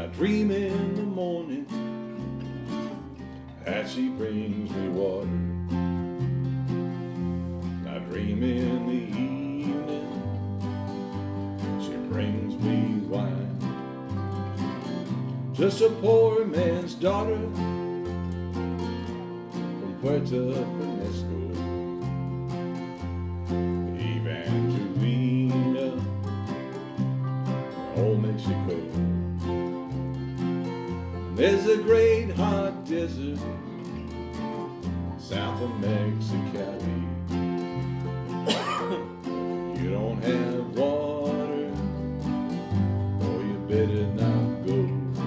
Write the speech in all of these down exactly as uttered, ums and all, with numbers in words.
dream in the morning that she brings me water. I dream in the evening she brings me wine. Just a poor man's daughter from Puerto Peñasco, Evangelina, old Mexico. There's a great hot desert south of Mexicali. If you don't have water, oh, you better not go.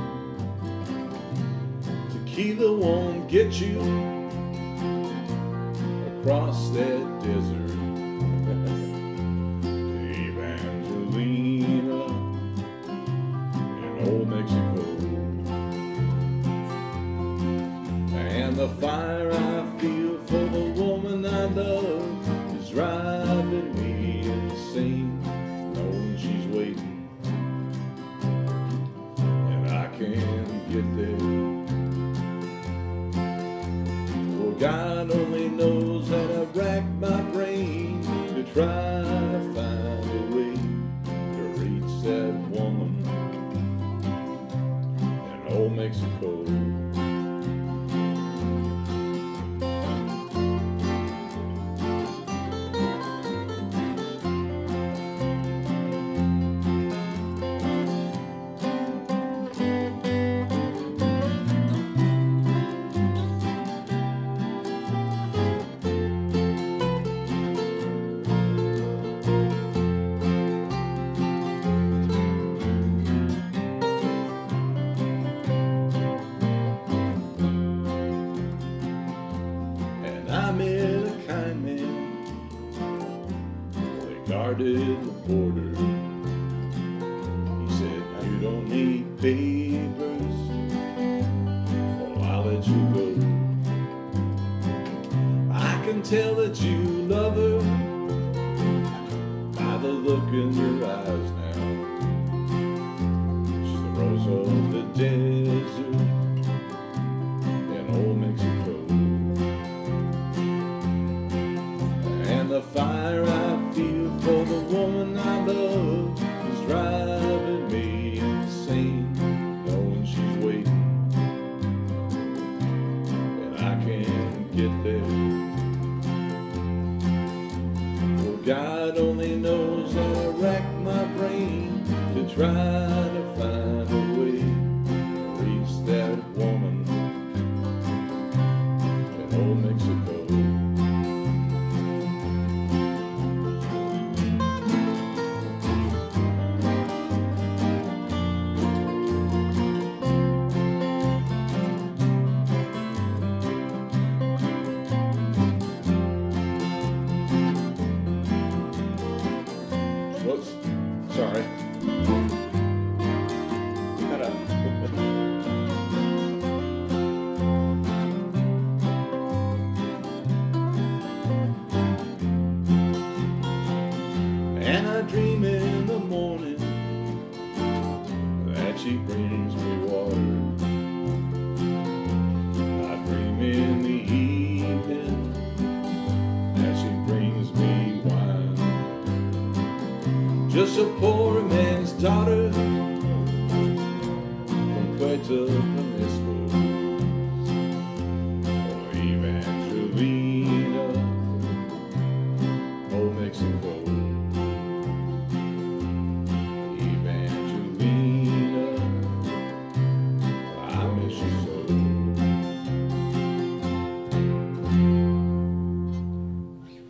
Tequila won't get you across that desert to Evangelina in old Mexico. And the fire I feel for the woman I love is driving me insane, knowing she's waiting and I can't get there. Well, God only knows that I rack my brain to try to find a way to reach that woman in old Mexico. I met a kind man, they guarded the border. He said, you don't need papers, well, I'll let you go. I can tell that you love her by the look in your eyes now. She's the rose of the desert in old Mexico. The fire I feel for the woman I love is driving me insane, knowing she's waiting and I can't get there. Well, God only knows that I rack my brain to try to find a way to reach that woman in old Mexico. Whoops, sorry. Cut up. And I dream in the morning that she brings me water. I dream in the evening that she brings me wine. Just a poor man's daughter from Puerto Rico.